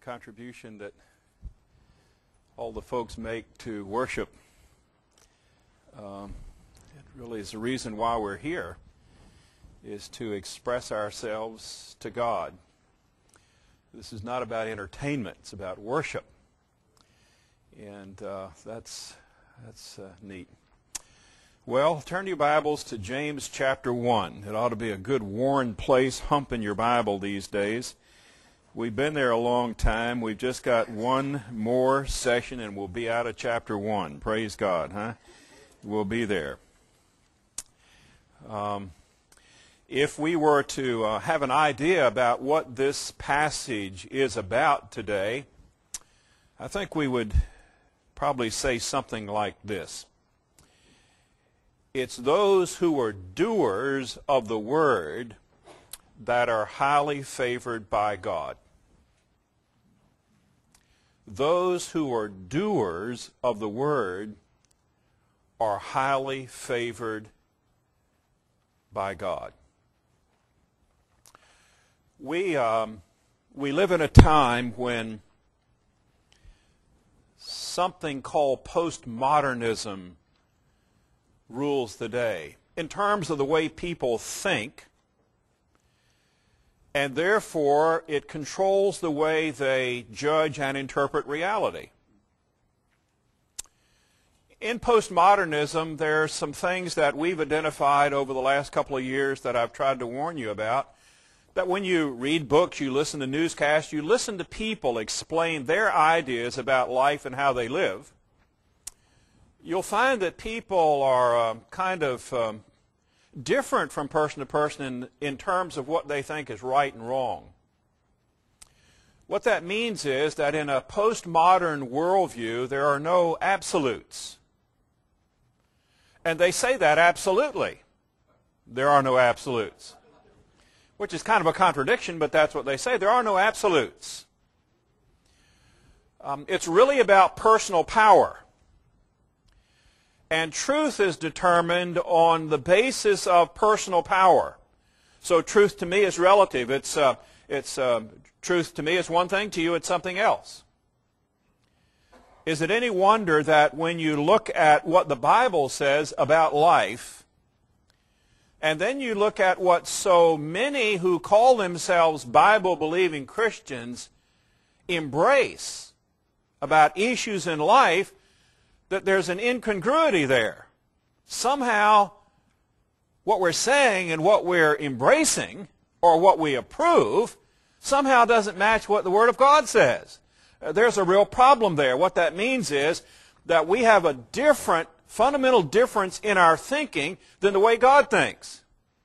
contribution that all the folks make to worship. It really is the reason why we're here, is to express ourselves to God. This is not about entertainment, it's about worship. And that's neat. Well, turn your Bibles to James chapter 1. It ought to be a good worn place, humping your Bible these days. We've been there a long time. We've just got one more session and we'll be out of chapter 1. Praise God, huh? We'll be there. If we were to have an idea about what this passage is about today, I think we would probably say something like this. It's those who are doers of the word that are highly favored by God. Those who are doers of the word are highly favored by God. We live in a time when something called postmodernism rules the day in terms of the way people think, and therefore it controls the way they judge and interpret reality. In postmodernism, there are some things that we've identified over the last couple of years that I've tried to warn you about, that when you read books, you listen to newscasts, you listen to people explain their ideas about life and how they live, you'll find that people are kind of different from person to person in terms of what they think is right and wrong. What that means is that in a postmodern worldview, there are no absolutes. And they say that absolutely. There are no absolutes. Which is kind of a contradiction, but that's what they say. There are no absolutes. It's really about personal power. And truth is determined on the basis of personal power. So truth to me is relative. Truth to me is one thing, to you it's something else. Is it any wonder that when you look at what the Bible says about life, and then you look at what so many who call themselves Bible-believing Christians embrace about issues in life, that there's an incongruity there. Somehow, what we're saying and what we're embracing, or what we approve, somehow doesn't match what the Word of God says. There's a real problem there. What that means is that we have a different, fundamental difference in our thinking than the way God thinks.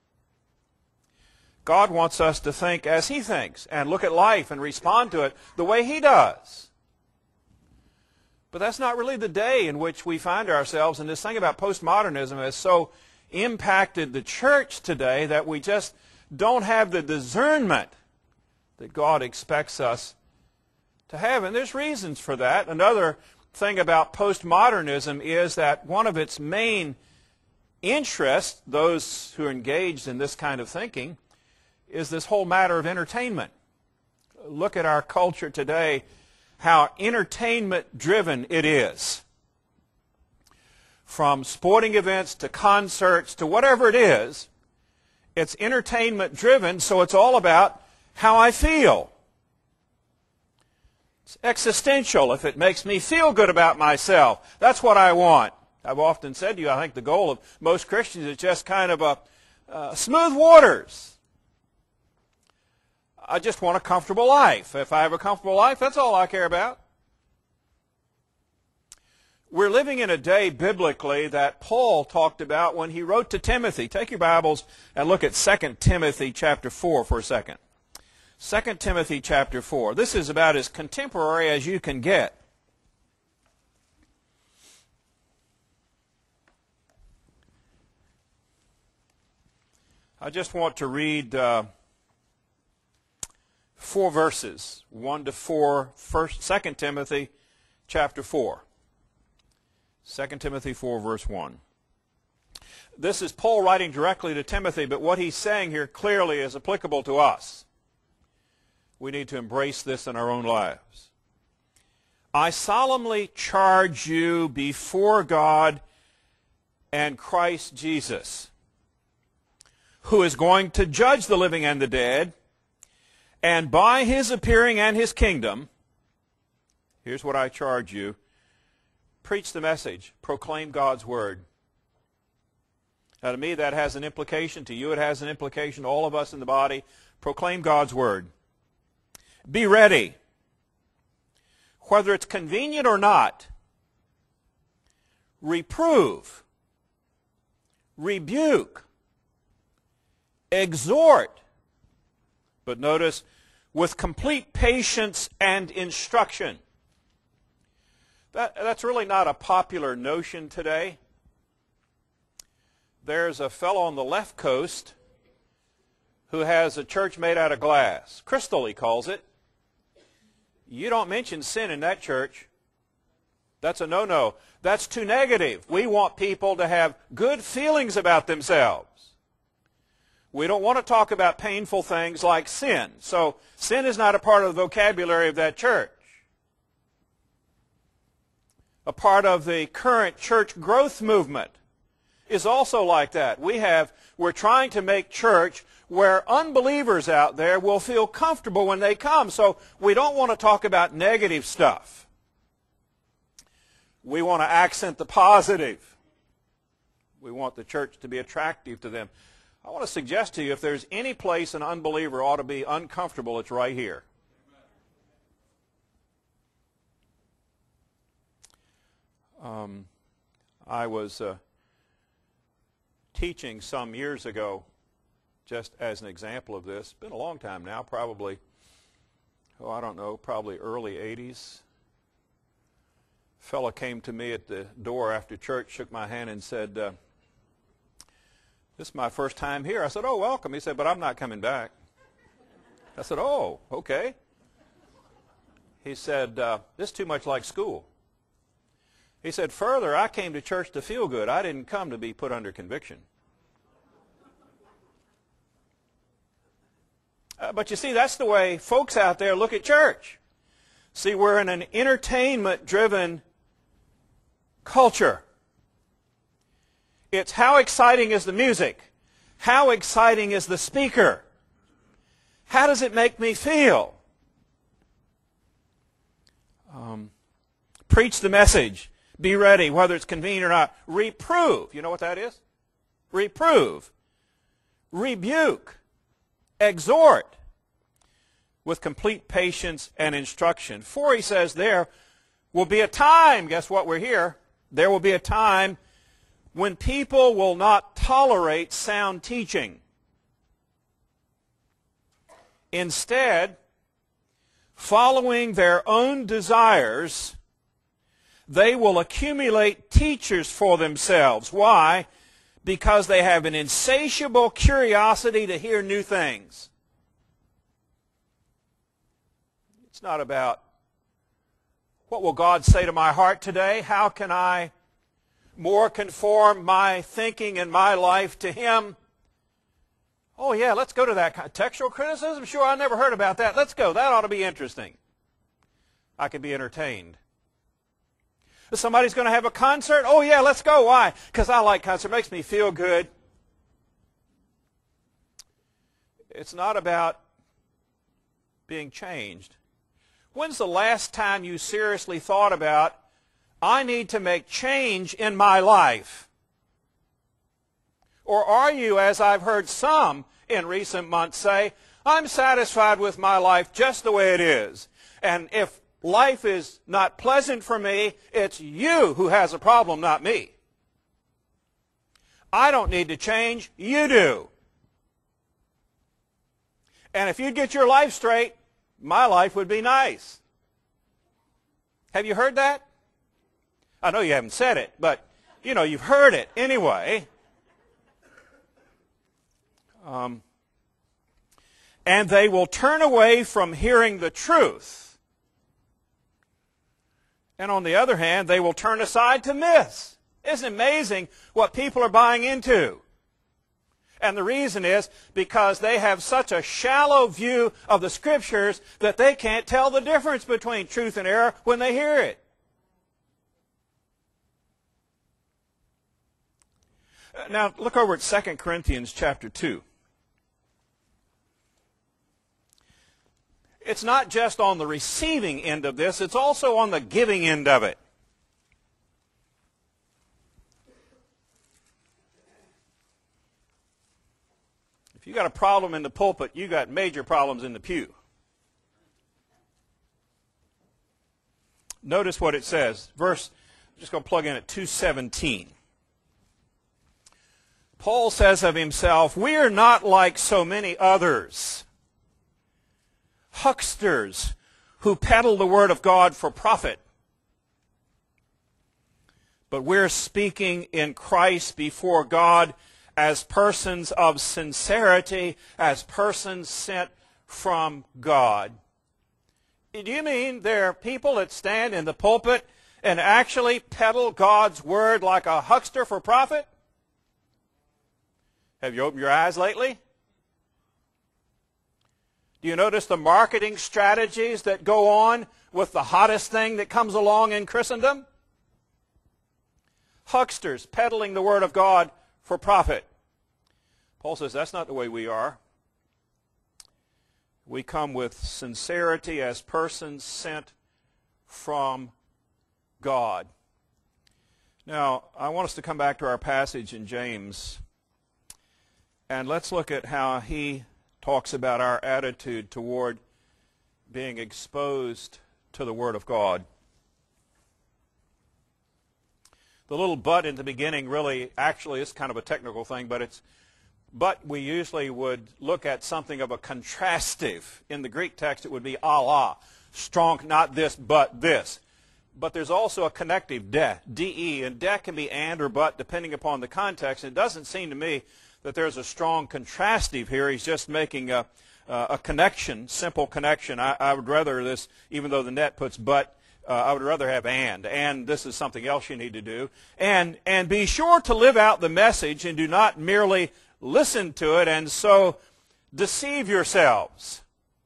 God wants us to think as He thinks and look at life and respond to it the way He does. But that's not really the day in which we find ourselves, and this thing about postmodernism has so impacted the church today that we just don't have the discernment that God expects us to have. And there's reasons for that. Another thing about postmodernism is that one of its main interests, those who are engaged in this kind of thinking, is this whole matter of entertainment. Look at our culture today, how entertainment-driven it is. From sporting events to concerts to whatever it is, it's entertainment-driven, so it's all about how I feel. It's existential. If it makes me feel good about myself, that's what I want. I've often said to you, I think the goal of most Christians is just kind of a smooth waters. I just want a comfortable life. If I have a comfortable life, that's all I care about. We're living in a day biblically that Paul talked about when he wrote to Timothy. Take your Bibles and look at 2 Timothy chapter 4 for a second. 2 Timothy chapter 4. This is about as contemporary as you can get. I just want to read 4 verses, 1 to 4, 2 Timothy chapter 4. 2 Timothy 4, verse 1. This is Paul writing directly to Timothy, but what he's saying here clearly is applicable to us. We need to embrace this in our own lives. I solemnly charge you before God and Christ Jesus, who is going to judge the living and the dead, and by his appearing and his kingdom, here's what I charge you: preach the message, proclaim God's word. Now to me that has an implication, to you it has an implication, to all of us in the body. Proclaim God's word. Be ready. Whether it's convenient or not, reprove, rebuke, exhort, but notice, with complete patience and instruction. That's really not a popular notion today. There's a fellow on the left coast who has a church made out of glass. Crystal, he calls it. You don't mention sin in that church. That's a no-no. That's too negative. We want people to have good feelings about themselves. We don't want to talk about painful things like sin. So sin is not a part of the vocabulary of that church. A part of the current church growth movement is also like that. We're trying to make church where unbelievers out there will feel comfortable when they come. So we don't want to talk about negative stuff. We want to accent the positive. We want the church to be attractive to them. I want to suggest to you, if there's any place an unbeliever ought to be uncomfortable, it's right here. I was teaching some years ago, just as an example of this. It's been a long time now, probably, probably early 80s. A fellow came to me at the door after church, shook my hand and said, this is my first time here. I said, oh, welcome. He said, but I'm not coming back. I said, oh, okay. He said, this is too much like school. He said, further, I came to church to feel good. I didn't come to be put under conviction. But you see, that's the way folks out there look at church. See, we're in an entertainment-driven culture. It's how exciting is the music? How exciting is the speaker? How does it make me feel? Preach the message. Be ready, whether it's convenient or not. Reprove. You know what that is? Reprove. Rebuke. Exhort. With complete patience and instruction. For he says there will be a time, guess what, we're here. There will be a time when people will not tolerate sound teaching. Instead, following their own desires, they will accumulate teachers for themselves. Why? Because they have an insatiable curiosity to hear new things. It's not about, what will God say to my heart today? How can I more conform my thinking and my life to Him? Oh yeah, let's go to that. Textual criticism? Sure, I never heard about that. Let's go. That ought to be interesting. I can be entertained. Somebody's going to have a concert? Oh yeah, let's go. Why? Because I like concert. It makes me feel good. It's not about being changed. When's the last time you seriously thought about, I need to make change in my life? Or are you, as I've heard some in recent months say, I'm satisfied with my life just the way it is. And if life is not pleasant for me, it's you who has a problem, not me. I don't need to change, you do. And if you'd get your life straight, my life would be nice. Have you heard that? I know you haven't said it, but you know, you've heard it anyway. And they will turn away from hearing the truth. And on the other hand, they will turn aside to myths. Isn't it amazing what people are buying into? And the reason is because they have such a shallow view of the Scriptures that they can't tell the difference between truth and error when they hear it. Now, look over at 2 Corinthians chapter 2. It's not just on the receiving end of this, it's also on the giving end of it. If you got a problem in the pulpit, you got major problems in the pew. Notice what it says. I'm just going to plug in at 2:17. Paul says of himself, "We are not like so many others, hucksters who peddle the word of God for profit. But we're speaking in Christ before God as persons of sincerity, as persons sent from God." Do you mean there are people that stand in the pulpit and actually peddle God's word like a huckster for profit? Have you opened your eyes lately? Do you notice the marketing strategies that go on with the hottest thing that comes along in Christendom? Hucksters peddling the word of God for profit. Paul says that's not the way we are. We come with sincerity as persons sent from God. Now, I want us to come back to our passage in James, and let's look at how he talks about our attitude toward being exposed to the Word of God. The little but in the beginning really actually is kind of a technical thing, but we usually would look at something of a contrastive. In the Greek text it would be ala, strong, not this, but this. But there's also a connective, de, and de can be and or but depending upon the context. It doesn't seem to me that there's a strong contrastive here. He's just making a connection, simple connection. I would rather this, even though the net puts but, I would rather have and this is something else you need to do. And be sure to live out the message and do not merely listen to it and so deceive yourselves.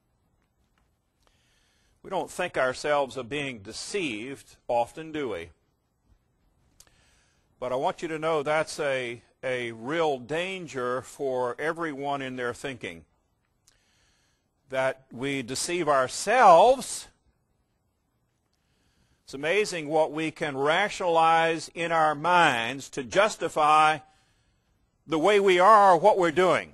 We don't think ourselves of being deceived often, do we? But I want you to know that's a real danger for everyone in their thinking. That we deceive ourselves. It's amazing what we can rationalize in our minds to justify the way we are or what we're doing.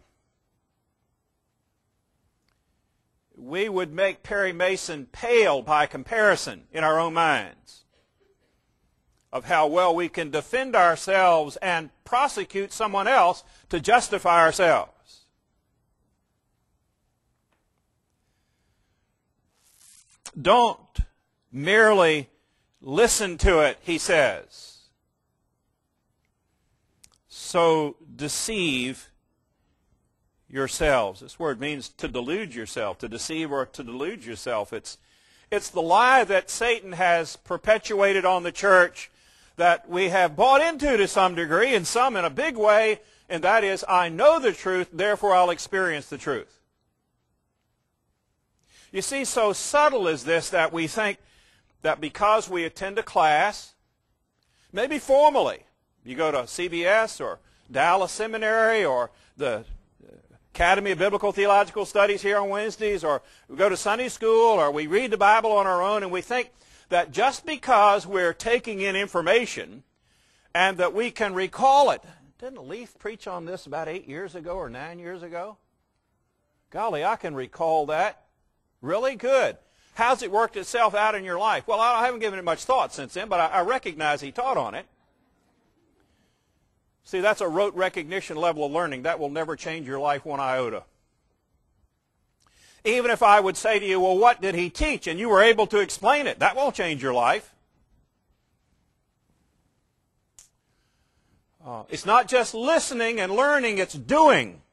We would make Perry Mason pale by comparison in our own minds of how well we can defend ourselves and prosecute someone else to justify ourselves. Don't merely listen to it, he says. So deceive yourselves. This word means to delude yourself, to deceive or to delude yourself. It's the lie that Satan has perpetuated on the church that we have bought into to some degree, and some in a big way, and that is, I know the truth, therefore I'll experience the truth. You see, so subtle is this that we think that because we attend a class, maybe formally, you go to CBS or Dallas Seminary or the Academy of Biblical Theological Studies here on Wednesdays, or we go to Sunday school, or we read the Bible on our own, and we think that just because we're taking in information and that we can recall it. Didn't Leaf preach on this about 8 years ago or 9 years ago? Golly, I can recall that. Really good. How's it worked itself out in your life? Well, I haven't given it much thought since then, but I recognize he taught on it. See, that's a rote recognition level of learning. That will never change your life one iota. Even if I would say to you, well, what did he teach? And you were able to explain it. That won't change your life. It's not just listening and learning, it's doing.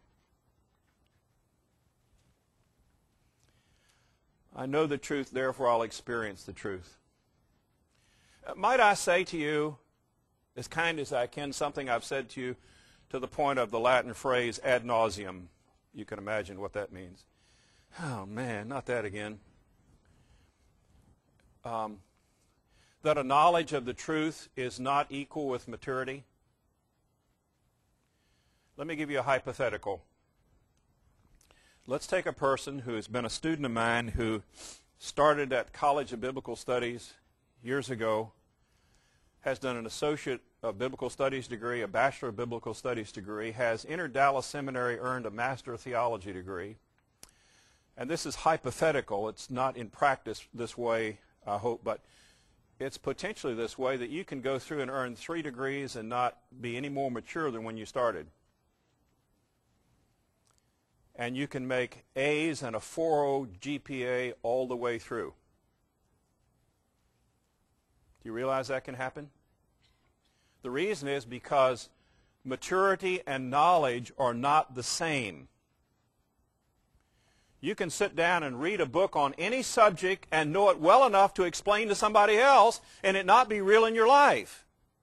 I know the truth, therefore I'll experience the truth. Might I say to you, as kind as I can, something I've said to you to the point of the Latin phrase ad nauseum. You can imagine what that means. Oh, man, not that again. That a knowledge of the truth is not equal with maturity. Let me give you a hypothetical. Let's take a person who has been a student of mine who started at College of Biblical Studies years ago, has done an Associate of Biblical Studies degree, a Bachelor of Biblical Studies degree, has entered Dallas Seminary, earned a Master of Theology degree. And this is hypothetical. It's not in practice this way, I hope, but it's potentially this way, that you can go through and earn 3 degrees and not be any more mature than when you started. And you can make A's and a 4.0 GPA all the way through. Do you realize that can happen? The reason is because maturity and knowledge are not the same. You can sit down and read a book on any subject and know it well enough to explain to somebody else and it not be real in your life.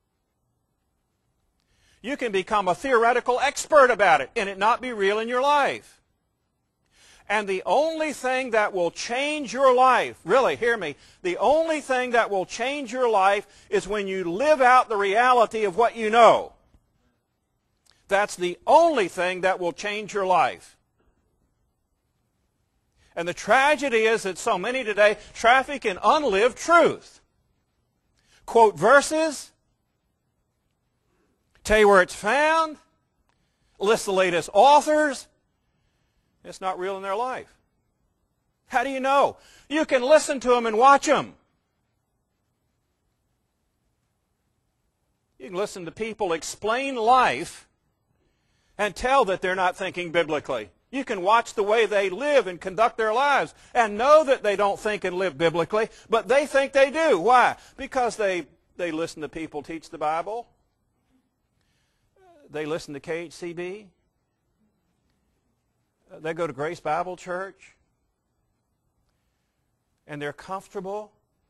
You can become a theoretical expert about it and it not be real in your life. And the only thing that will change your life, really, hear me, the only thing that will change your life is when you live out the reality of what you know. That's the only thing that will change your life. And the tragedy is that so many today traffic in unlived truth. Quote verses, tell you where it's found, list the latest authors. It's not real in their life. How do you know? You can listen to them and watch them. You can listen to people explain life and tell that they're not thinking biblically. You can watch the way they live and conduct their lives and know that they don't think and live biblically, but they think they do. Why? Because they listen to people teach the Bible. They listen to KHCB. They go to Grace Bible Church, and they're comfortable.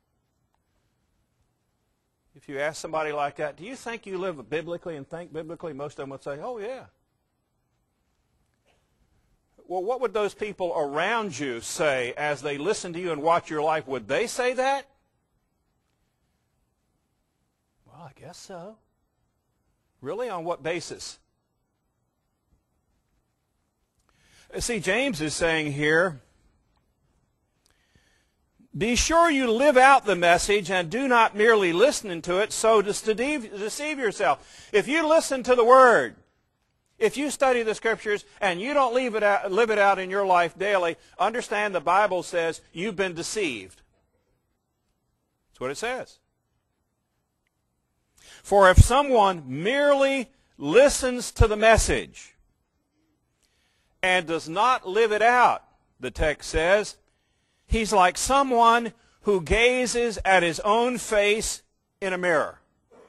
If you ask somebody like that, do you think you live biblically and think biblically? Most of them would say, oh, yeah. Well, what would those people around you say as they listen to you and watch your life? Would they say that? Well, I guess so. Really? On what basis? See, James is saying here, be sure you live out the message and do not merely listen to it so as to deceive yourself. If you listen to the Word, if you study the Scriptures and you don't live it out in your life daily, understand the Bible says you've been deceived. That's what it says. For if someone merely listens to the message and does not live it out, the text says, he's like someone who gazes at his own face in a mirror.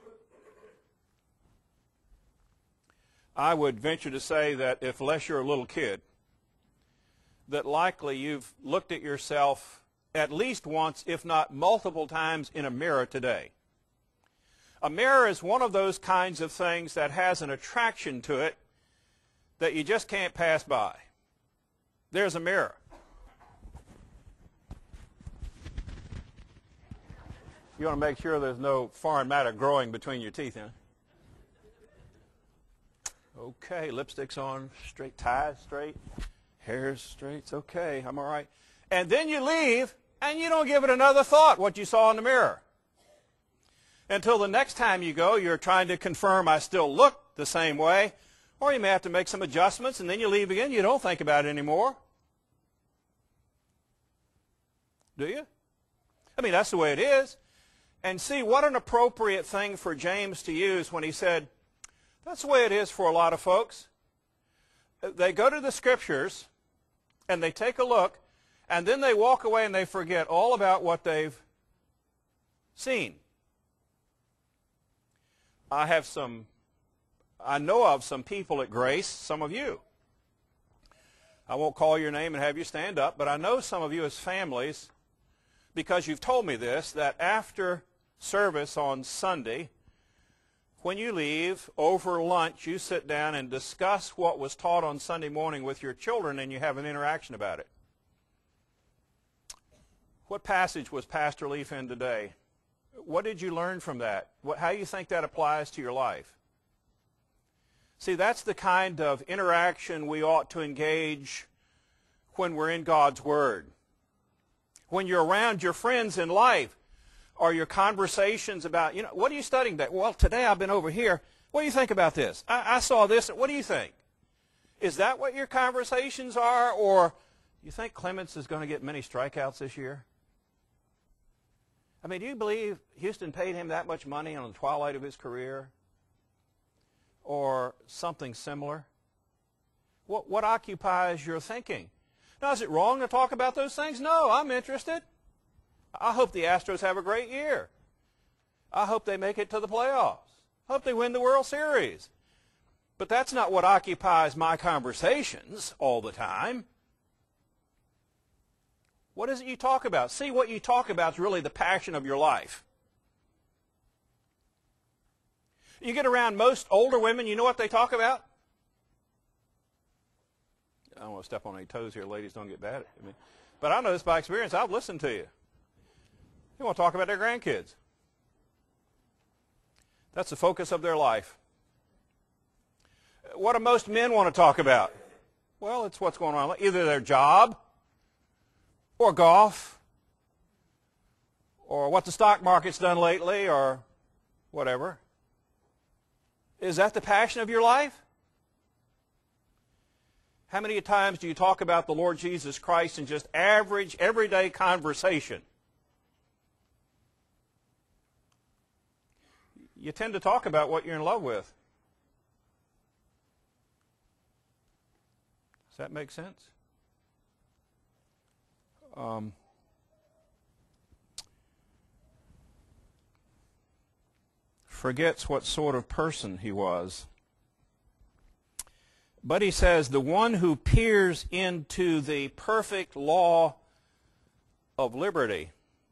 I would venture to say that unless you're a little kid, that likely you've looked at yourself at least once, if not multiple times, in a mirror today. A mirror is one of those kinds of things that has an attraction to it that you just can't pass by. There's a mirror. You want to make sure there's no foreign matter growing between your teeth, huh? Okay, lipstick's on, straight, ties straight, hair's straight. It's okay, I'm all right. And then you leave, and you don't give it another thought, what you saw in the mirror. Until the next time you go, you're trying to confirm I still look the same way, or you may have to make some adjustments, and then you leave again. You don't think about it anymore. Do you? I mean, that's the way it is. And see, what an appropriate thing for James to use when he said, that's the way it is for a lot of folks. They go to the Scriptures, and they take a look, and then they walk away and they forget all about what they've seen. I know of some people at Grace, some of you. I won't call your name and have you stand up, but I know some of you as families, because you've told me this, that after service on Sunday, when you leave, over lunch, you sit down and discuss what was taught on Sunday morning with your children, and you have an interaction about it. What passage was Pastor Leaf in today? What did you learn from that? How do you think that applies to your life? See, that's the kind of interaction we ought to engage when we're in God's Word. When you're around your friends in life, or your conversations about, what are you studying today? Well, today I've been over here. What do you think about this? I saw this. What do you think? Is that what your conversations are? Or you think Clements is going to get many strikeouts this year? I mean, do you believe Houston paid him that much money on the twilight of his career? Or something similar? What occupies your thinking? Now, is it wrong to talk about those things? No, I'm interested. I hope the Astros have a great year. I hope they make it to the playoffs. I hope they win the World Series. But that's not what occupies my conversations all the time. What is it you talk about? See, what you talk about is really the passion of your life. You get around most older women, you know what they talk about? I don't want to step on any toes here. Ladies, don't get bad at me. But I know this by experience. I've listened to you. They want to talk about their grandkids. That's the focus of their life. What do most men want to talk about? Well, it's what's going on. Either their job, or golf, or what the stock market's done lately, or whatever. Is that the passion of your life? How many times do you talk about the Lord Jesus Christ in just average, everyday conversation? You tend to talk about what you're in love with. Does that make sense? Forgets what sort of person he was. But he says, the one who peers into the perfect law of liberty.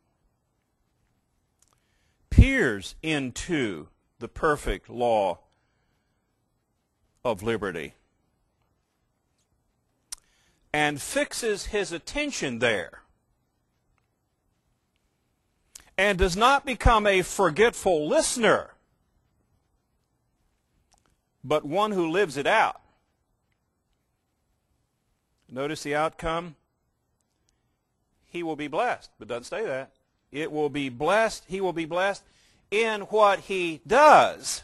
Peers into the perfect law of liberty. And fixes his attention there. And does not become a forgetful listener, but one who lives it out. Notice the outcome. He will be blessed. But it doesn't say that. It will be blessed. He will be blessed in what he does.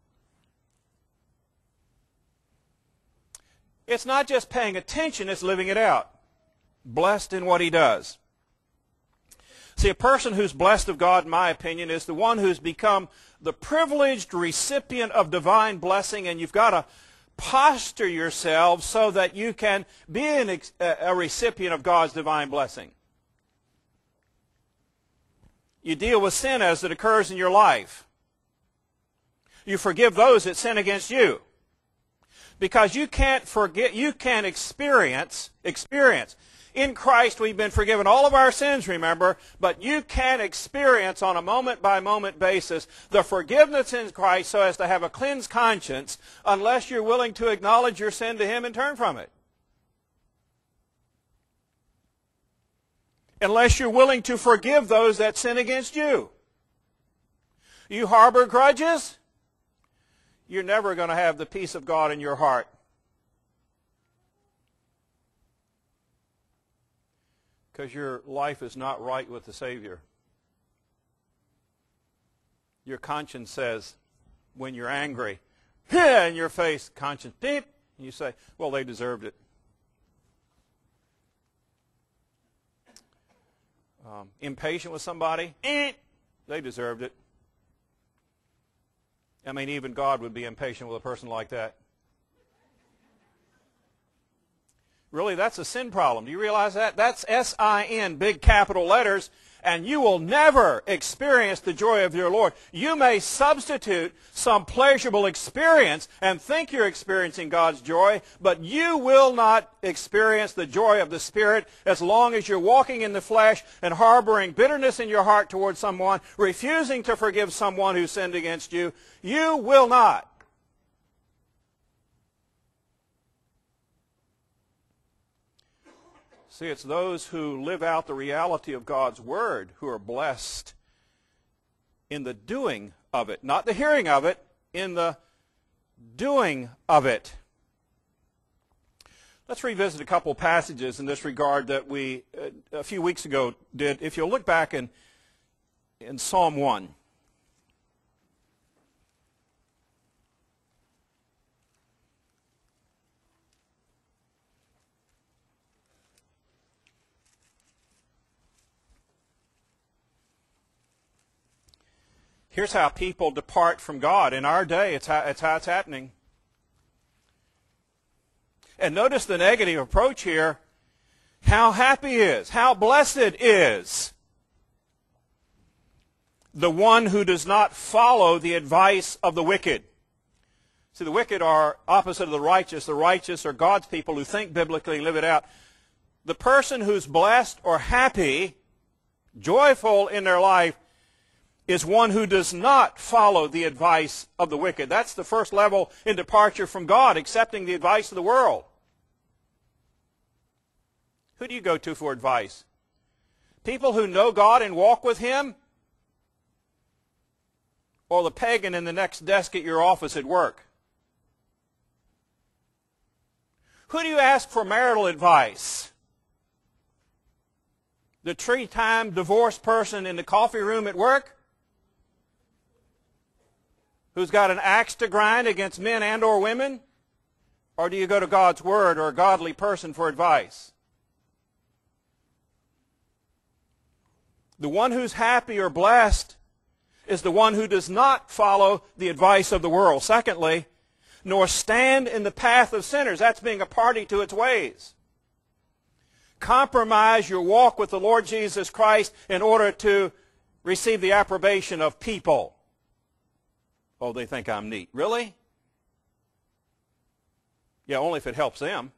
It's not just paying attention, it's living it out. Blessed in what he does. See, a person who's blessed of God, in my opinion, is the one who's become the privileged recipient of divine blessing, and you've got to posture yourself so that you can be a recipient of God's divine blessing. You deal with sin as it occurs in your life. You forgive those that sin against you. Because you can't forget, you can experience. In Christ we've been forgiven all of our sins, remember, but you can experience on a moment-by-moment basis the forgiveness in Christ so as to have a cleansed conscience unless you're willing to acknowledge your sin to Him and turn from it. Unless you're willing to forgive those that sin against you. You harbor grudges, you're never going to have the peace of God in your heart. Because your life is not right with the Savior. Your conscience says, when you're angry, in your face, conscience, beep, and you say, well, they deserved it. Impatient with somebody, they deserved it. I mean, even God would be impatient with a person like that. Really, that's a sin problem. Do you realize that? That's S-I-N, big capital letters. and you will never experience the joy of your Lord. You may substitute some pleasurable experience and think you're experiencing God's joy, but you will not experience the joy of the Spirit as long as you're walking in the flesh and harboring bitterness in your heart towards someone, refusing to forgive someone who sinned against you. You will not. See, it's those who live out the reality of God's Word who are blessed in the doing of it. Not the hearing of it, in the doing of it. Let's revisit a couple passages in this regard that we, a few weeks ago, did. If you'll look back in Psalm 1. Here's how people depart from God. In our day, it's how it's happening. And notice the negative approach here. How happy is, how blessed is the one who does not follow the advice of the wicked. See, the wicked are opposite of the righteous. The righteous are God's people who think biblically and live it out. The person who's blessed or happy, joyful in their life, is one who does not follow the advice of the wicked. That's the first level in departure from God, accepting the advice of the world. Who do you go to for advice? People who know God and walk with Him? Or the pagan in the next desk at your office at work? Who do you ask for marital advice? The 3-time divorced person in the coffee room at work? Who's got an axe to grind against men and or women? Or do you go to God's Word or a godly person for advice? The one who's happy or blessed is the one who does not follow the advice of the world. Secondly, nor stand in the path of sinners. That's being a party to its ways. Compromise your walk with the Lord Jesus Christ in order to receive the approbation of people. Oh, they think I'm neat. Really? Yeah, only if it helps them.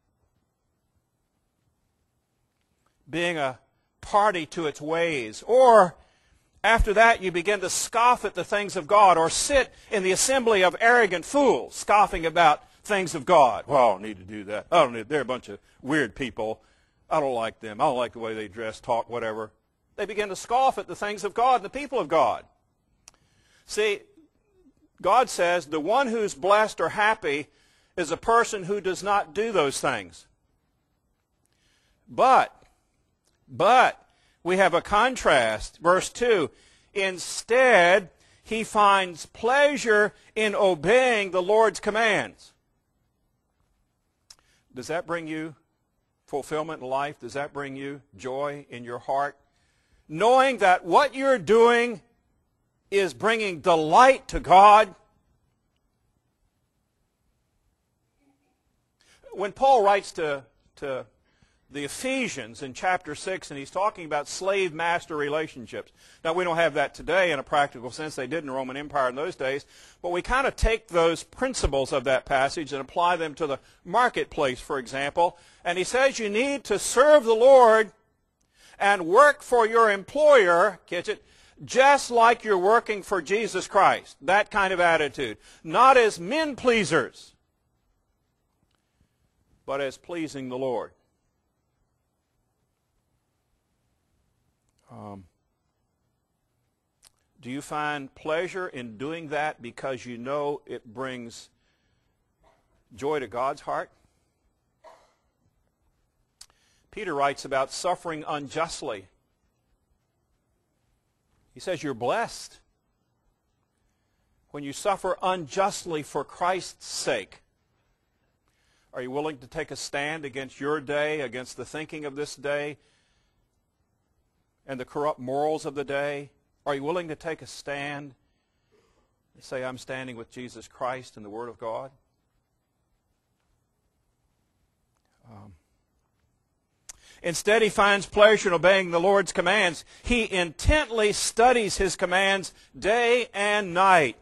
Being a party to its ways. Or, after that, you begin to scoff at the things of God, or sit in the assembly of arrogant fools, scoffing about things of God. Well, I don't need to do that. I don't need, they're a bunch of weird people. I don't like them. I don't like the way they dress, talk, whatever. They begin to scoff at the things of God and the people of God. See, God says the one who's blessed or happy is a person who does not do those things. But we have a contrast. Verse 2, instead, he finds pleasure in obeying the Lord's commands. Does that bring you fulfillment in life? Does that bring you joy in your heart? Knowing that what you're doing is bringing delight to God. When Paul writes to the Ephesians in chapter 6, and he's talking about slave-master relationships. Now, we don't have that today in a practical sense. They did in the Roman Empire in those days. But we kind of take those principles of that passage and apply them to the marketplace, for example. And he says you need to serve the Lord and work for your employer, catch it, just like you're working for Jesus Christ. That kind of attitude. Not as men pleasers, but as pleasing the Lord. Do you find pleasure in doing that because you know it brings joy to God's heart? Peter writes about suffering unjustly. He says you're blessed when you suffer unjustly for Christ's sake. Are you willing to take a stand against your day, against the thinking of this day, and the corrupt morals of the day? Are you willing to take a stand and say, I'm standing with Jesus Christ and the Word of God? Instead, he finds pleasure in obeying the Lord's commands. He intently studies his commands day and night.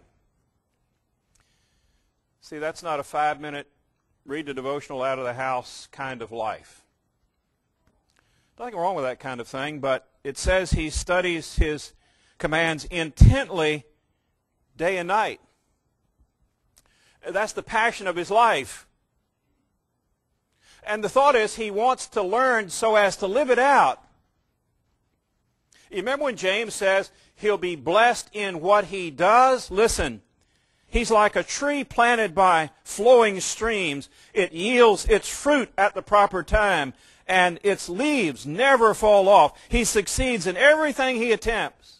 See, that's not a 5-minute read the devotional out of the house kind of life. Nothing wrong with that kind of thing, but it says he studies his commands intently day and night. That's the passion of his life. And the thought is he wants to learn so as to live it out. You remember when James says he'll be blessed in what he does? Listen, he's like a tree planted by flowing streams. It yields its fruit at the proper time, and its leaves never fall off. He succeeds in everything he attempts.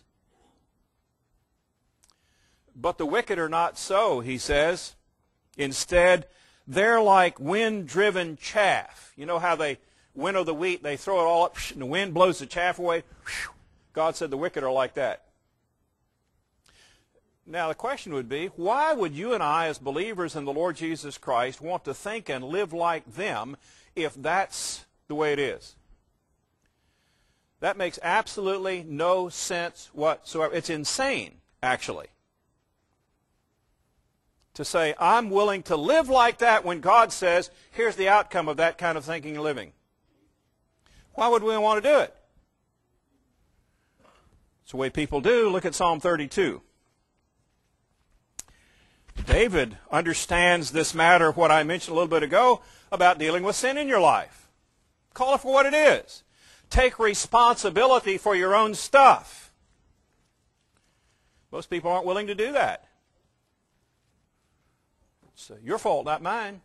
But the wicked are not so, he says. Instead, they're like wind-driven chaff. You know how they winnow the wheat, they throw it all up, and the wind blows the chaff away? God said the wicked are like that. Now the question would be, why would you and I as believers in the Lord Jesus Christ want to think and live like them if that's the way it is? That makes absolutely no sense whatsoever. It's insane, actually, to say, I'm willing to live like that when God says, here's the outcome of that kind of thinking and living. Why would we want to do it? It's the way people do. Look at Psalm 32. David understands this matter of what I mentioned a little bit ago about dealing with sin in your life. Call it for what it is. Take responsibility for your own stuff. Most people aren't willing to do that. It's your fault, not mine.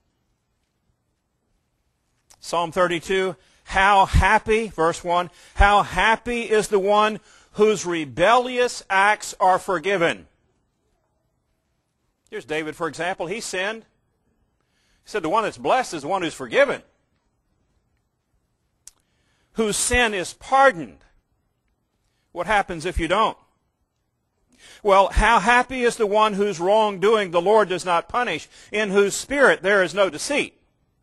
Psalm 32, how happy, verse 1, how happy is the one whose rebellious acts are forgiven. Here's David, for example. He sinned. He said the one that's blessed is the one who's forgiven, whose sin is pardoned. What happens if you don't? Well, how happy is the one whose wrongdoing the Lord does not punish, in whose spirit there is no deceit.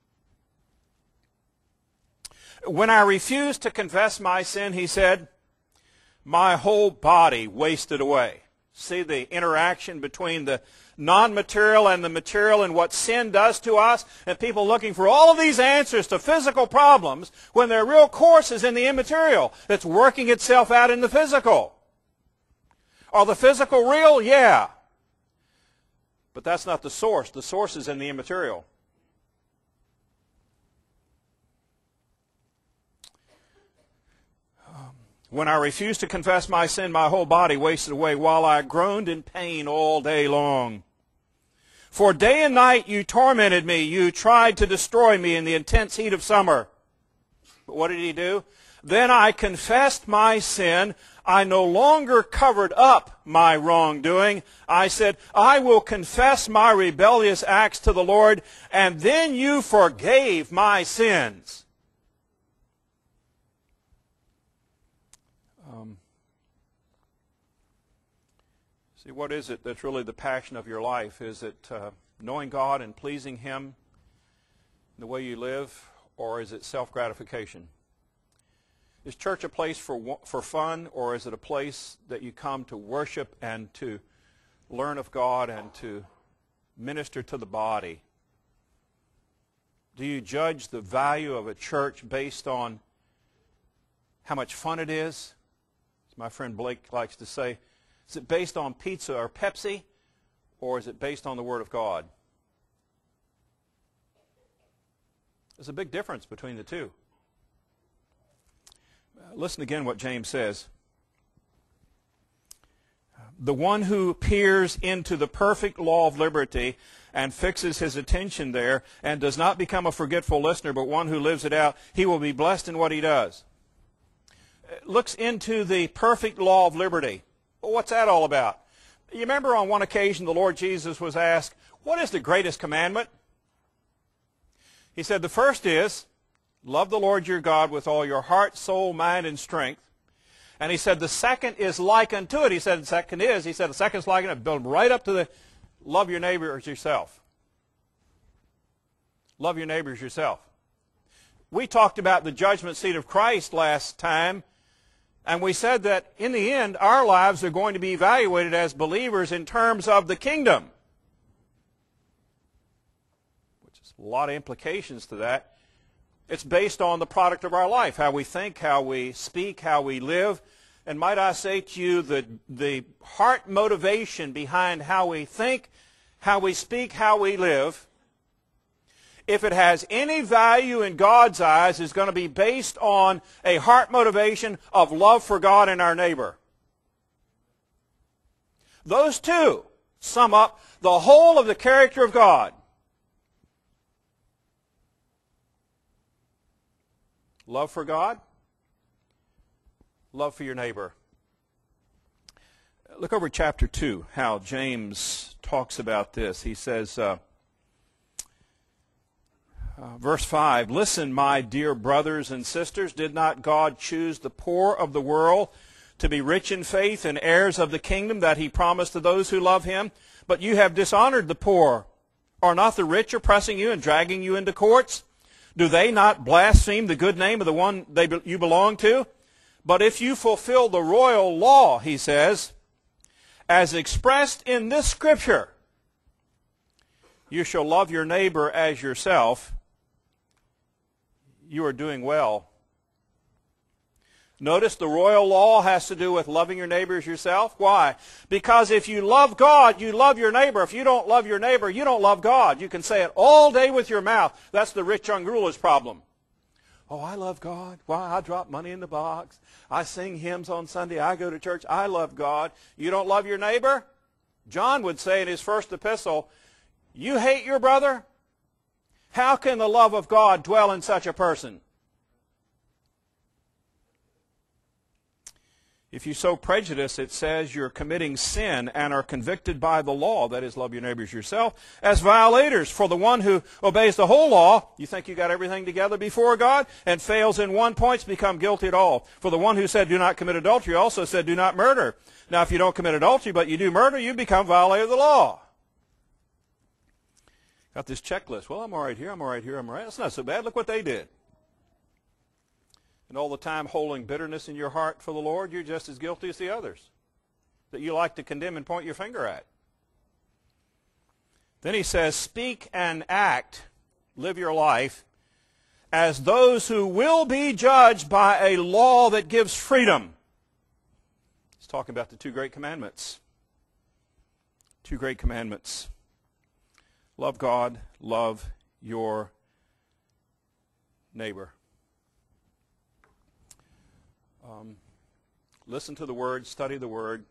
When I refused to confess my sin, he said, my whole body wasted away. See the interaction between the non-material and the material and what sin does to us, and people looking for all of these answers to physical problems when their real course is in the immaterial that's working itself out in the physical. Are the physical real? Yeah. But that's not the source. The source is in the immaterial. When I refused to confess my sin, my whole body wasted away while I groaned in pain all day long. For day and night you tormented me. You tried to destroy me in the intense heat of summer. But what did he do? Then I confessed my sin. I no longer covered up my wrongdoing. I said, I will confess my rebellious acts to the Lord, and then you forgave my sins. See, what is it that's really the passion of your life? Is it knowing God and pleasing Him in the way you live, or is it self-gratification? Is church a place for fun, or is it a place that you come to worship and to learn of God and to minister to the body? Do you judge the value of a church based on how much fun it is? As my friend Blake likes to say, is it based on pizza or Pepsi, or is it based on the Word of God? There's a big difference between the two. Listen again what James says. The one who peers into the perfect law of liberty and fixes his attention there and does not become a forgetful listener, but one who lives it out, he will be blessed in what he does. Looks into the perfect law of liberty. Well, what's that all about? You remember on one occasion the Lord Jesus was asked, what is the greatest commandment? He said the first is, love the Lord your God with all your heart, soul, mind, and strength. And he said the second is like unto it. He said the second is like unto it. Build right up to the love your neighbor as yourself. Love your neighbor as yourself. We talked about the judgment seat of Christ last time, and we said that in the end, our lives are going to be evaluated as believers in terms of the kingdom, which is a lot of implications to that. It's based on the product of our life, how we think, how we speak, how we live. And might I say to you, the heart motivation behind how we think, how we speak, how we live, if it has any value in God's eyes, is going to be based on a heart motivation of love for God and our neighbor. Those two sum up the whole of the character of God. Love for God, love for your neighbor. Look over chapter 2, how James talks about this. He says, verse 5, "Listen, my dear brothers and sisters, did not God choose the poor of the world to be rich in faith and heirs of the kingdom that he promised to those who love him? But you have dishonored the poor. Are not the rich oppressing you and dragging you into courts? Do they not blaspheme the good name of the one you belong to? But if you fulfill the royal law," he says, "as expressed in this scripture, you shall love your neighbor as yourself, you are doing well." Notice the royal law has to do with loving your neighbor as yourself. Why? Because if you love God, you love your neighbor. If you don't love your neighbor, you don't love God. You can say it all day with your mouth. That's the rich young ruler's problem. Oh, I love God. Why? I drop money in the box. I sing hymns on Sunday. I go to church. I love God. You don't love your neighbor? John would say in his first epistle, you hate your brother? How can the love of God dwell in such a person? If you sow prejudice, it says you're committing sin and are convicted by the law, that is, love your neighbors yourself, as violators. For the one who obeys the whole law, you think you got everything together before God, and fails in one point, become guilty at all. For the one who said, do not commit adultery, also said, do not murder. Now, if you don't commit adultery, but you do murder, you become violator of the law. Got this checklist. Well, I'm all right here, I'm all right here, I'm all right. That's not so bad. Look what they did. And all the time holding bitterness in your heart for the Lord, you're just as guilty as the others that you like to condemn and point your finger at. Then he says, speak and act, live your life, as those who will be judged by a law that gives freedom. He's talking about the two great commandments. Two great commandments. Love God, love your neighbor. Listen to the Word, study the Word,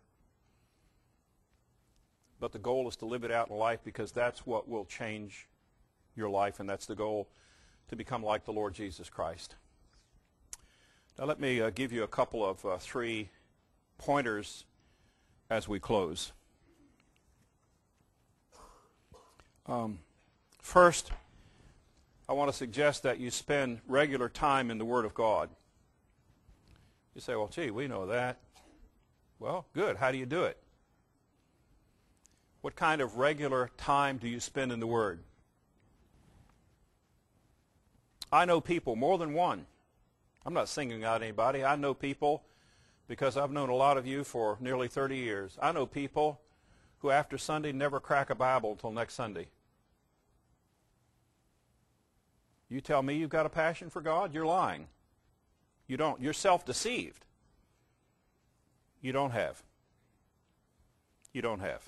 but the goal is to live it out in life, because that's what will change your life, and that's the goal, to become like the Lord Jesus Christ. Now let me give you a couple of 3 pointers as we close. First, I want to suggest that you spend regular time in the Word of God. You say, well, gee, we know that. Well, good. How do you do it? What kind of regular time do you spend in the Word? I know people, more than one. I'm not singling out anybody. I know people, because I've known a lot of you for nearly 30 years. I know people who after Sunday never crack a Bible until next Sunday. You tell me you've got a passion for God, you're lying. You don't. You're self-deceived. You don't have. You don't have.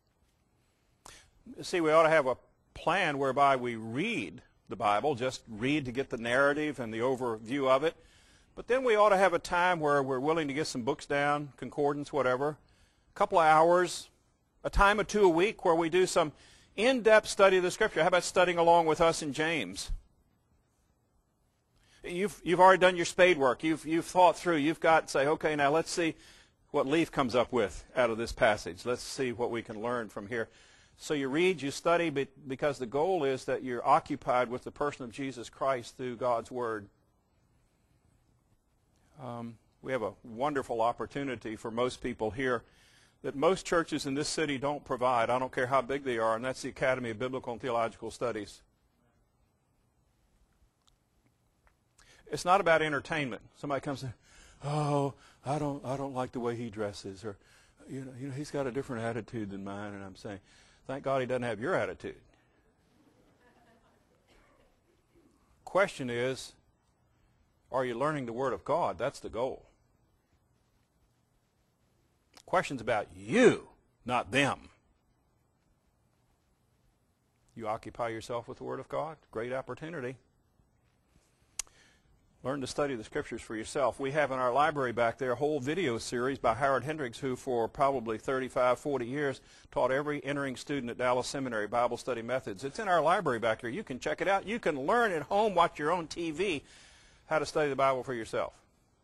See, we ought to have a plan whereby we read the Bible, just read to get the narrative and the overview of it. But then we ought to have a time where we're willing to get some books down, concordance, whatever, a couple of hours, a time or two a week where we do some in-depth study of the Scripture. How about studying along with us in James? You've already done your spade work. You've thought through. You've got to say, okay, now let's see what Leaf comes up with out of this passage. Let's see what we can learn from here. So you read, you study, because the goal is that you're occupied with the person of Jesus Christ through God's Word. We have a wonderful opportunity for most people here that most churches in this city don't provide. I don't care how big they are, and that's the Academy of Biblical and Theological Studies. It's not about entertainment. Somebody comes in, oh, I don't like the way he dresses, or you know, he's got a different attitude than mine, and I'm saying, thank God he doesn't have your attitude. Question is, are you learning the Word of God? That's the goal. Question's about you, not them. You occupy yourself with the Word of God. Great opportunity. Learn to study the Scriptures for yourself. We have in our library back there a whole video series by Howard Hendricks, who for probably 35, 40 years taught every entering student at Dallas Seminary Bible study methods. It's in our library back there. You can check it out. You can learn at home, watch your own TV, how to study the Bible for yourself.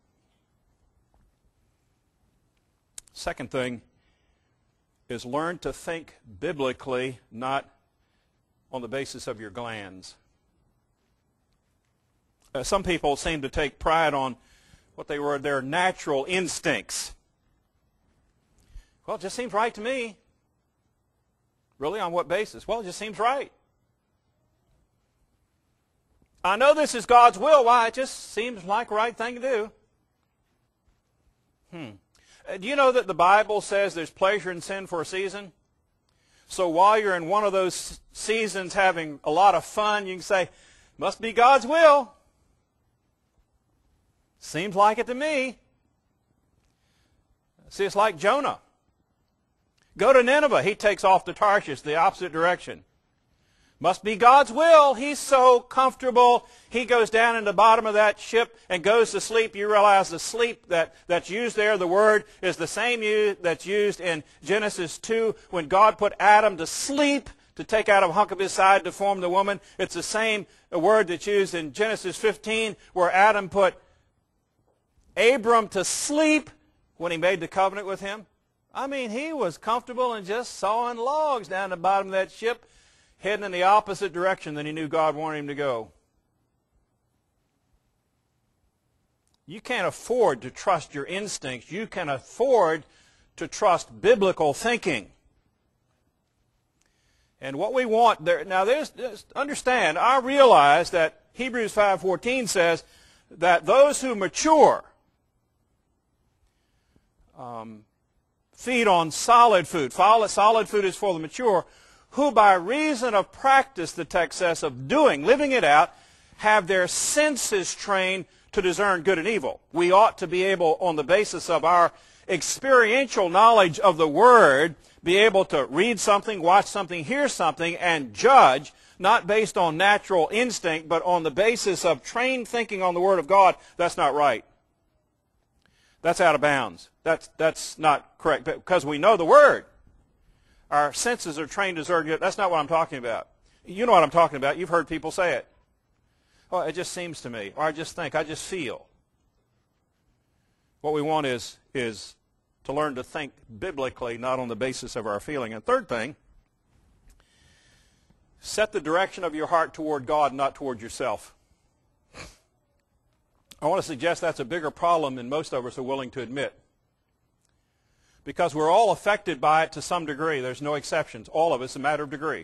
Second thing is learn to think biblically, not on the basis of your glands. Some people seem to take pride on what they were their natural instincts. Well, it just seems right to me. Really, on what basis? Well, it just seems right. I know this is God's will. Why? It just seems like the right thing to do. Do you know that the Bible says there's pleasure in sin for a season? So while you're in one of those seasons having a lot of fun, you can say, must be God's will. Seems like it to me. See, it's like Jonah. Go to Nineveh. He takes off to Tarshish, the opposite direction. Must be God's will. He's so comfortable. He goes down in the bottom of that ship and goes to sleep. You realize the sleep that's used there, the word, is the same that's used in Genesis 2 when God put Adam to sleep to take out a hunk of his side to form the woman. It's the same word that's used in Genesis 15 where Adam put Abram to sleep when he made the covenant with him. I mean, he was comfortable and just sawing logs down the bottom of that ship, heading in the opposite direction than he knew God wanted him to go. You can't afford to trust your instincts. You can afford to trust biblical thinking. And what we want there, now understand, I realize that Hebrews 5:14 says that those who mature feed on solid food. Solid food is for the mature, who by reason of practice, the text says, of doing, living it out, have their senses trained to discern good and evil. We ought to be able, on the basis of our experiential knowledge of the Word, be able to read something, watch something, hear something, and judge, not based on natural instinct, but on the basis of trained thinking on the Word of God. That's not right. That's out of bounds. That's not correct, because we know the Word. Our senses are trained to discern good. That's not what I'm talking about. You know what I'm talking about. You've heard people say it. Oh, it just seems to me, or I just think, I just feel. What we want is to learn to think biblically, not on the basis of our feeling. And third thing, set the direction of your heart toward God, not toward yourself. I want to suggest that's a bigger problem than most of us are willing to admit. Because we're all affected by it to some degree. There's no exceptions. All of us, a matter of degree.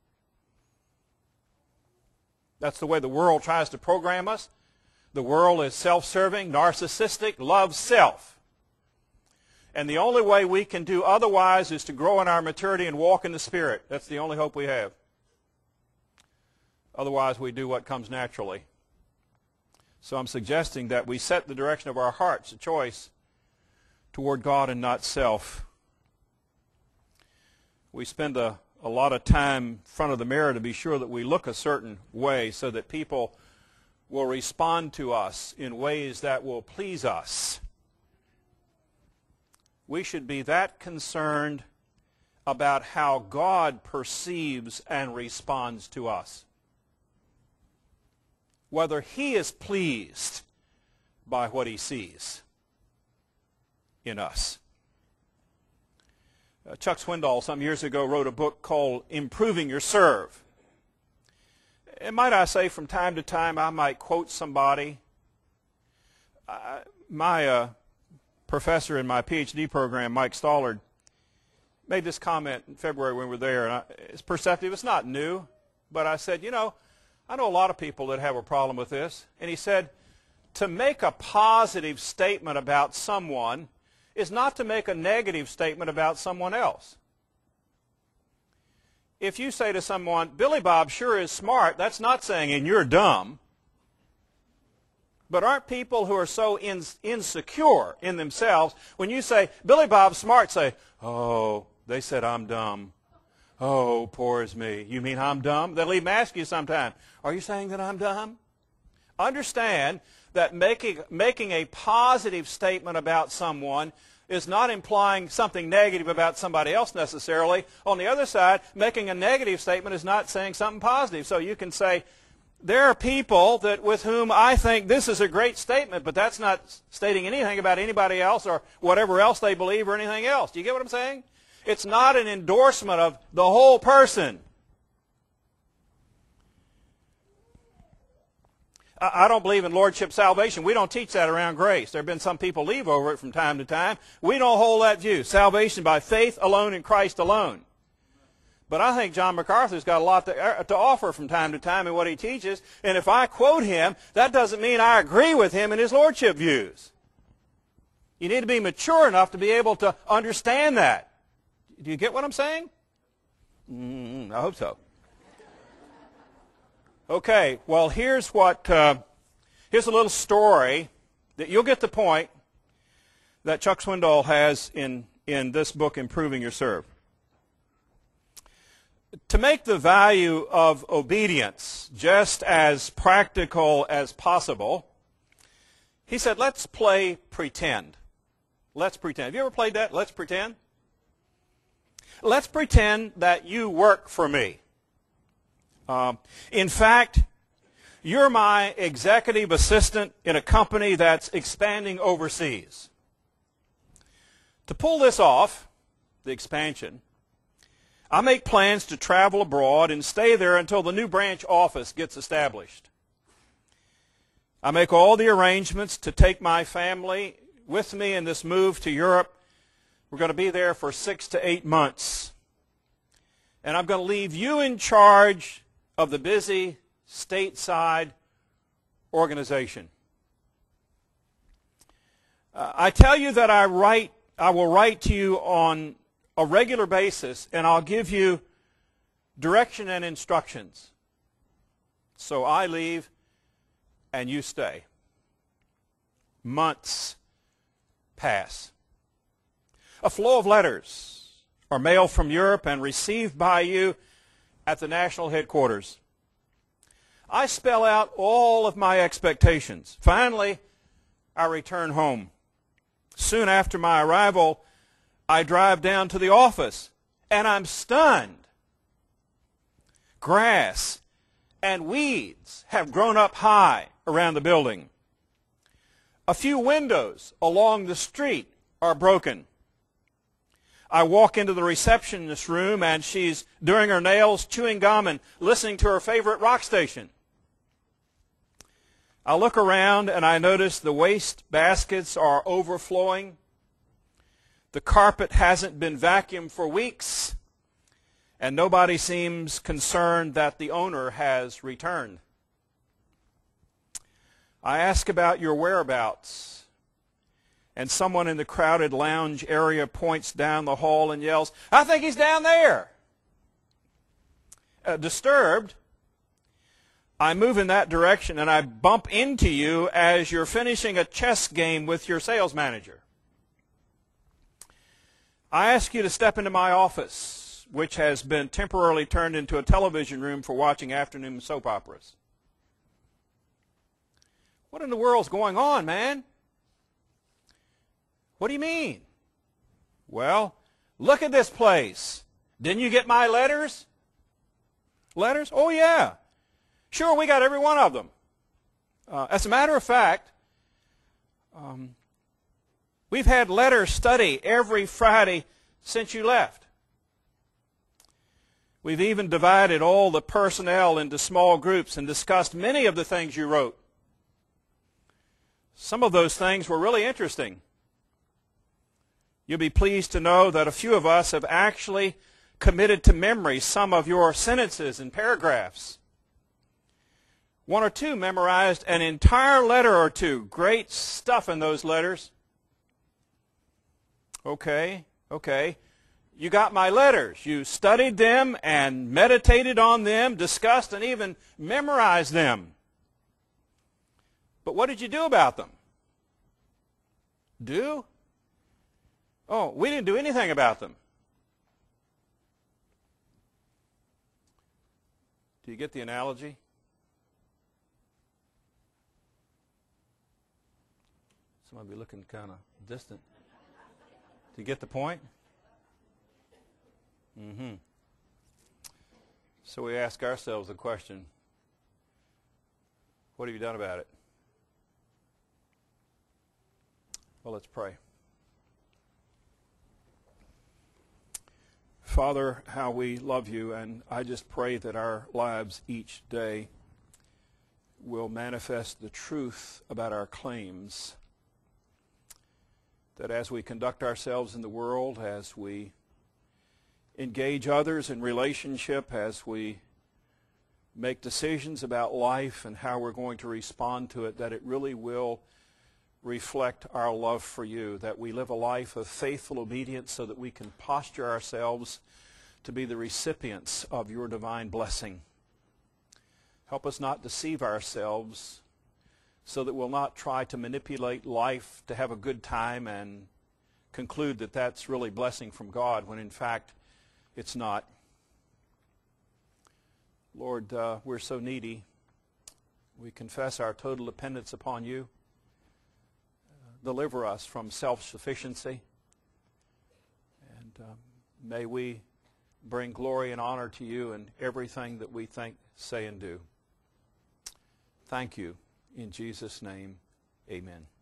That's the way the world tries to program us. The world is self-serving, narcissistic, loves self. And the only way we can do otherwise is to grow in our maturity and walk in the Spirit. That's the only hope we have. Otherwise, we do what comes naturally. So I'm suggesting that we set the direction of our hearts, a choice, toward God and not self. We spend a lot of time in front of the mirror to be sure that we look a certain way so that people will respond to us in ways that will please us. We should be that concerned about how God perceives and responds to us. Whether He is pleased by what He sees in us. Chuck Swindoll some years ago wrote a book called Improving Your Serve. And might I say, from time to time I might quote somebody. My professor in my PhD program, Mike Stollard, made this comment in February when we were there. And it's perceptive. It's not new. But I said, I know a lot of people that have a problem with this. And he said, to make a positive statement about someone is not to make a negative statement about someone else. If you say to someone, Billy Bob sure is smart, that's not saying, and you're dumb. But aren't people who are so insecure in themselves, when you say, Billy Bob's smart, say, oh, they said I'm dumb. Oh, poor is me. You mean I'm dumb? They'll even ask you sometime, are you saying that I'm dumb? Understand that making a positive statement about someone is not implying something negative about somebody else necessarily. On the other side, making a negative statement is not saying something positive. So you can say, there are people that with whom I think this is a great statement, but that's not stating anything about anybody else or whatever else they believe or anything else. Do you get what I'm saying? It's not an endorsement of the whole person. I don't believe in lordship salvation. We don't teach that around Grace. There have been some people leave over it from time to time. We don't hold that view. Salvation by faith alone in Christ alone. But I think John MacArthur's got a lot to offer from time to time in what he teaches. And if I quote him, that doesn't mean I agree with him in his lordship views. You need to be mature enough to be able to understand that. Do you get what I'm saying? I hope so. Okay, well, here's a little story that you'll get the point that Chuck Swindoll has in this book, Improving Your Serve. To make the value of obedience just as practical as possible, he said, let's play pretend. Let's pretend. Have you ever played that? Let's pretend? Let's pretend that you work for me. In fact, you're my executive assistant in a company that's expanding overseas. To pull this off, the expansion, I make plans to travel abroad and stay there until the new branch office gets established. I make all the arrangements to take my family with me in this move to Europe. We're going to be there for 6 to 8 months. And I'm going to leave you in charge of the busy stateside organization. I tell you that I will write to you on a regular basis, and I'll give you direction and instructions. So I leave, and you stay. Months pass. A flow of letters are mailed from Europe and received by you at the national headquarters. I spell out all of my expectations. Finally, I return home. Soon after my arrival, I drive down to the office, and I'm stunned. Grass and weeds have grown up high around the building. A few windows along the street are broken. I walk into the receptionist's room, and she's doing her nails, chewing gum, and listening to her favorite rock station. I look around, and I notice the waste baskets are overflowing. The carpet hasn't been vacuumed for weeks, and nobody seems concerned that the owner has returned. I ask about your whereabouts, and someone in the crowded lounge area points down the hall and yells, "I think he's down there." Disturbed, I move in that direction, and I bump into you as you're finishing a chess game with your sales manager. I ask you to step into my office, which has been temporarily turned into a television room for watching afternoon soap operas. What in the world's going on, man? What do you mean? Well, look at this place. Didn't you get my letters? Letters? Oh, yeah. Sure, we got every one of them. As a matter of fact, we've had letter study every Friday since you left. We've even divided all the personnel into small groups and discussed many of the things you wrote. Some of those things were really interesting. You'll be pleased to know that a few of us have actually committed to memory some of your sentences and paragraphs. One or two memorized an entire letter or two. Great stuff in those letters. Okay. You got my letters. You studied them and meditated on them, discussed and even memorized them. But what did you do about them? Do? Oh, we didn't do anything about them. Do you get the analogy? Some of you looking kind of distant. Do you get the point? So we ask ourselves the question, what have you done about it? Well, let's pray. Father, how we love you, and I just pray that our lives each day will manifest the truth about our claims, that as we conduct ourselves in the world, as we engage others in relationship, as we make decisions about life and how we're going to respond to it, that it really will reflect our love for you, that we live a life of faithful obedience so that we can posture ourselves to be the recipients of your divine blessing. Help us not deceive ourselves so that we'll not try to manipulate life to have a good time and conclude that that's really blessing from God when in fact it's not. Lord, we're so needy. We confess our total dependence upon you. Deliver us from self-sufficiency. And may we bring glory and honor to you in everything that we think, say, and do. Thank you. In Jesus' name, amen.